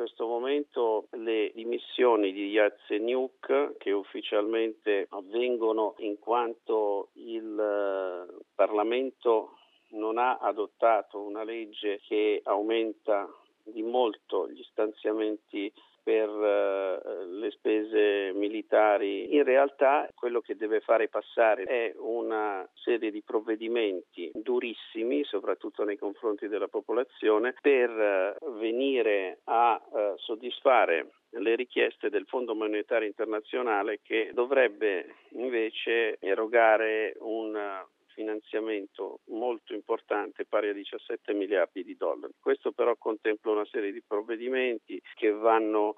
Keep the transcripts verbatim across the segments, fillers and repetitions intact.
questo momento le dimissioni di Yatsenyuk, che ufficialmente avvengono in quanto il eh, Parlamento non ha adottato una legge che aumenta di molto gli stanziamenti per uh, le spese militari. In realtà quello che deve fare passare è una serie di provvedimenti durissimi, soprattutto nei confronti della popolazione, per uh, venire a uh, soddisfare le richieste del Fondo Monetario Internazionale, che dovrebbe invece erogare un finanziamento molto importante pari a diciassette miliardi di dollari. Questo però contempla una serie di provvedimenti che vanno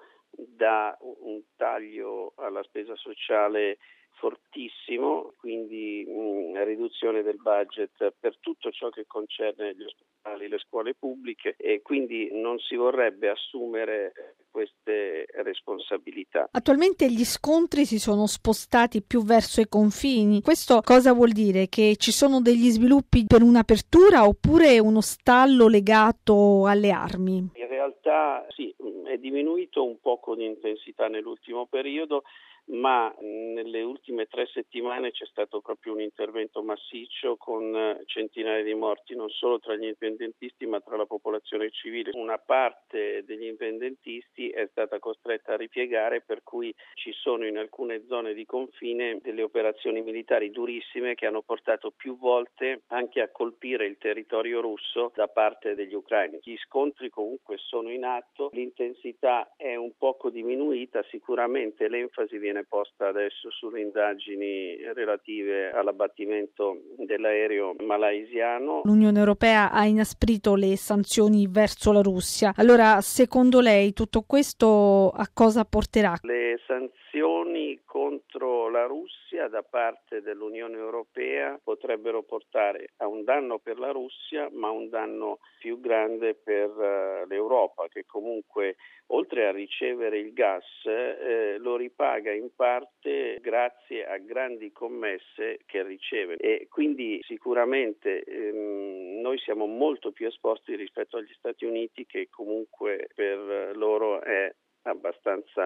da un taglio alla spesa sociale fortissimo, quindi mh, riduzione del budget per tutto ciò che concerne gli ospedali, le scuole pubbliche, e quindi non si vorrebbe assumere queste responsabilità. Attualmente gli scontri si sono spostati più verso i confini. Questo cosa vuol dire? Che ci sono degli sviluppi per un'apertura oppure uno stallo legato alle armi? In realtà sì, è diminuito un poco di intensità nell'ultimo periodo, ma nelle ultime tre settimane c'è stato proprio un intervento massiccio con centinaia di morti non solo tra gli indipendentisti ma tra la popolazione civile. Una parte degli indipendentisti è stata costretta a ripiegare, per cui ci sono in alcune zone di confine delle operazioni militari durissime che hanno portato più volte anche a colpire il territorio russo da parte degli ucraini. Gli scontri comunque sono in atto, l'intensità è un poco diminuita, sicuramente l'enfasi viene posta adesso sulle indagini relative all'abbattimento dell'aereo malaysiano. L'Unione Europea ha inasprito le sanzioni verso la Russia. Allora, secondo lei tutto questo a cosa porterà? Le sanzioni contro la Russia da parte dell'Unione Europea potrebbero portare a un danno per la Russia, ma un danno più grande per uh, l'Europa, che comunque oltre a ricevere il gas eh, lo ripaga in parte grazie a grandi commesse che riceve, e quindi sicuramente ehm, noi siamo molto più esposti rispetto agli Stati Uniti, che comunque per loro è abbastanza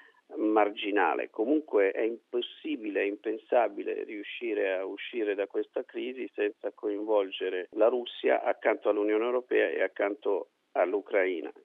marginale. Comunque è impossibile, è impensabile riuscire a uscire da questa crisi senza coinvolgere la Russia accanto all'Unione Europea e accanto all'Ucraina.